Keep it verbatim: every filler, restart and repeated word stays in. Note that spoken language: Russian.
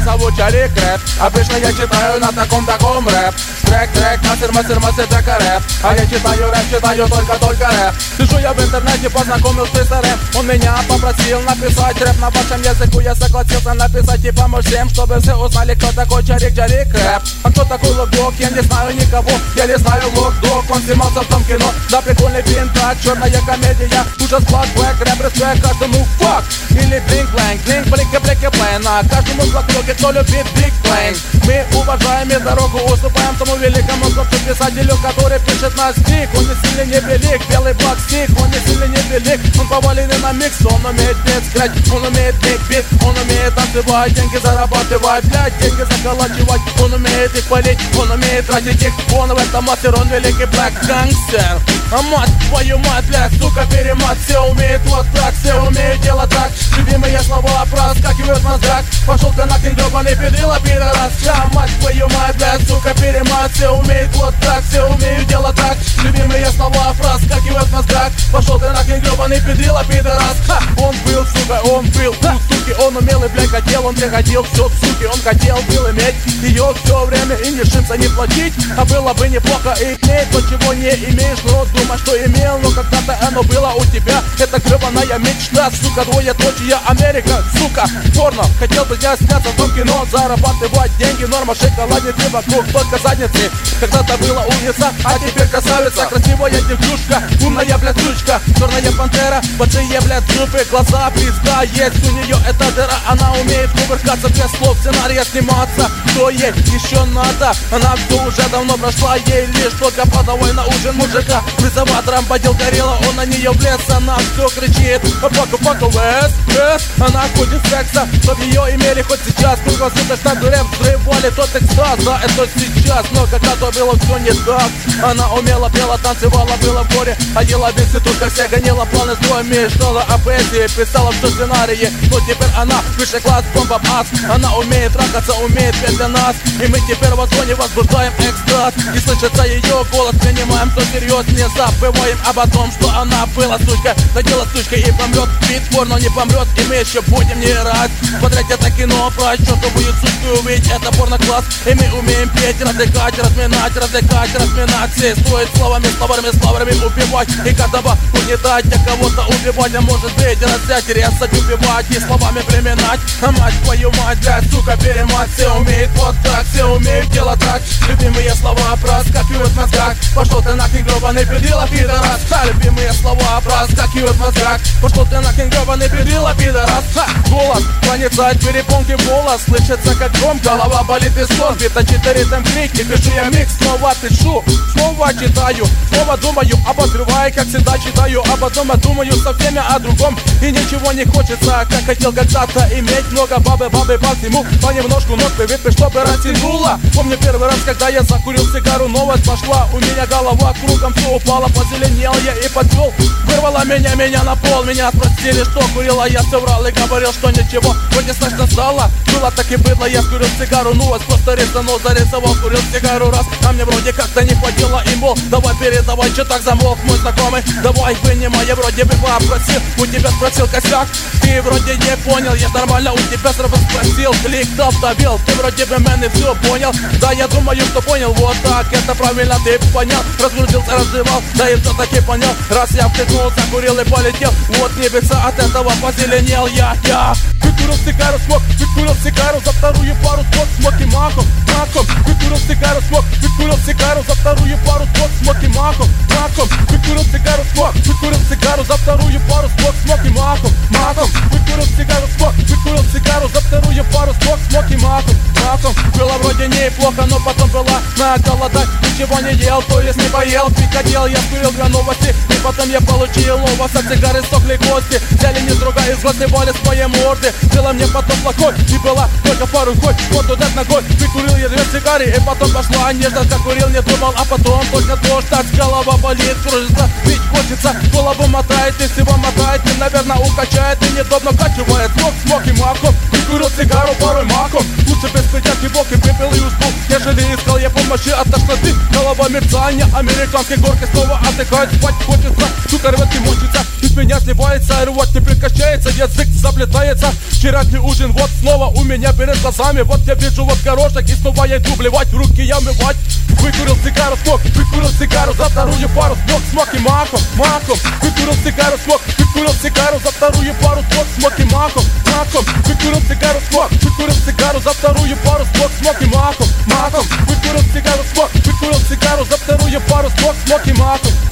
меня зовут Чарик Рэп. Обычно я читаю на таком-таком рэп. Трек, трек, мастер, мастер, мастер, трека рэп. А я читаю рэп, читаю только-только рэп. Сижу я в интернете, познакомился с рэп. Он меня попросил написать рэп на вашем языку. Я согласился написать и помочь всем, чтобы все узнали, кто такой Чарик, Чарик Рэп. А кто такой Локдог, я не знаю никого. Я не знаю Локдог, он снимался в том кино. Да, прикольный винтаж, черная комедия. Ужас, флэшбэк, рэп, респект каждому фак. Или блинк-блэнк, блинк, блинк, блинк, блинк. На каждому Локдоге, кто любит биг блэнк. Мы уважаем и дорогу уступаем тому великому писателю, который пишет на стик. Он не сильно не велик, белый пластик. Он не сильно не велик, он поваленный на микс. Он умеет бит скрач, он умеет биг бит. Он умеет танцевать, деньги зарабатывать, блять, деньги заколачивать. Он умеет их палить, он умеет тратить их. Он в этом мастер, он великий блэк гангстер. А мать твою мать, блядь, сука, перемат. Все умеют вот так, все умеют делать так. Любимые слова проскакивают на зрак. Пошел ты нахрен, гребаный педрила, пидорас. А мать твою мать, блядь, сука, перемат. Все умеют вот так, все умеют делать так. Любимые слова проскакивают на зрак. Пошел ты нахрен, гребаный педрила, пидорас. Ха, он был, сука, он был у суки. Он умел и, блядь, хотел, он приходил все, суки. Он хотел, был иметь ее все время и не шиться, не платить. А было бы неплохо иметь то, чего не имеешь. Но думай, что имел, но когда-то оно было у тебя. Это гребаная мечта, сука, двоеточие Америка, сука, порно. Хотел бы я сняться в том кино, зарабатывать деньги, норма, шоколадницы вокруг только задницы. Когда-то была умница, а теперь красавица. Красивая девчушка, умная, блядь, сучка. Черная пантера, большие, блядь, зубы, глаза, пизда. Есть у нее эта дыра, она умеет кувыркаться без слов, сценария сниматься. Что ей еще надо? Она все уже давно прошла, ей лишь только подавай на ужин мужика. Вызоватором бодил горело, он на нее влез, она все кричит. Паку, паку, вэс, вэс. Она хочет секса, чтоб ее имели хоть сейчас. Круглосуточно рэп взрывали тот экстаз. Да, это сейчас, но когда-то было все не так. Она умела, пела, танцевала, была в горе. А ела без только вся гонила планы строя. Мечтала о поэзии, писала все сценарии. Но теперь она выше класс, бомба ас. Она умеет трахаться, умеет петь для нас. И мы теперь в зоне возбуждаем экстаз. И слышится ее голос, принимаем все всерьез. Не забываем об том, что она была сучка. Родила сучка и помрет, бит порно не помрет. И мы еще будем не раз смотреть это кино про чертовую сучку. Увидеть это порно-класс. И мы умеем петь, развлекать, разминать, развлекать, разминать. Все стоит словами, словами, словами убивать. И каждого угнетать, а кого-то убивать. А может быть раздять, резать, убивать и словами племенать. А мать твою мать, блядь, сука, перемать. Все умеют вот так, все умеют делать так. Любимые слова проскакивают в мозгах. Пошел ты нахрен, гребаный педрила, пидорас. Ха, любимые слова проскакивают в мозгах. Пошел ты нахрен, гребаный педрила, пидорас. Ха, голос, проницает перепонки волос. Слышится как гром, голова болит и сон. Бита четыре там крик, и пишу я микс. Снова пишу, снова читаю, снова думаю, обозреваю, как всегда читаю. Об одном, а думаю со всеми о другом. И ничего не хочется, как хотел когда-то иметь много бабы, бабы по всему. Понемножку ног выпить, чтобы растянула. Помню первый раз, когда я закурил сигару, новость пошла. У меня голова кругом все упала, позеленел я и подвел. Вырвала меня, меня на пол. Меня спросили, что курила, я все врал и говорил, что ничего. Вроде страшно стало, было так и было. Я курил сигару, ну вот просто резанул, зарисовал, курил сигару раз. А мне вроде как-то не хватило и мол, давай передавай, что так замолк мой знакомый. Давай, вынимай, я вроде бы попросил. У тебя спросил косяк, ты вроде не понял. Я нормально у тебя сразу спросил. Клик топ давил, ты вроде бы меня все понял. Да, я думаю, что понял, вот так, это правильно ты понял. Разгрузился, разжевал, да и все-таки понял. Раз я втыкнулся, курил и полетел. Вот небеса от этого позеленел я, я. Выкурил сигару, смог, выкурил сигару за вторую пару спот, смог и махом, махом. Выкурил сигару, смог, выкурил сигару за вторую пару спот, смог и махом, махом. Выкурил сигару, смог, выкурил сигару за вторую пару спот, смог и махом, махом. Выкурил сигару, смог, выкурил сигару за вторую пару спот, смог и махом, махом. Было вроде неплохо, но потом была на голодать. Ничего не ел, то есть не поел, пить хотел, я скурил две новости. И потом я получил ловос, от сигары сохли кости. Взяли не другая из глазной боли с моей морды. Было мне потом плохой, и была только пару год. Вот туда ногой, выкурил я две сигары. И потом пошла нежно, как курил, не думал. А потом только то, что голова болит, кружится, пить хочется. Голову мотает, и всего мотает, и, наверное, укачает. И недобно качивает, смог, смог и маком. Выкурил сигару парой маком. Лучше без пятяки бок и выпил и уснул. Ежели искал я помощи от тошноты. Голова мерцания, американской горки снова отдыхает, спать хочется. Сука рвет и мочится, и меня сливается, рвот не прекращается, язык заплетается. Вчерашний ужин вот снова у меня перед глазами. Вот я вижу вот горошек и снова я иду блевать, руки я мывать. Выкурил сигару, смог, выкурил сигару за вторую пару, смог, смог и маком, маком. Выкурил сигару, смог, выкурил сигару за вторую пару, смог, смог и маком, маком. Выкурил сигару, смог, выкурил сигару за вторую пару, смог, смог и маком, маком. Выкурил сигару, смог, выкурил сигару за вторую пару, смог, смог и маком.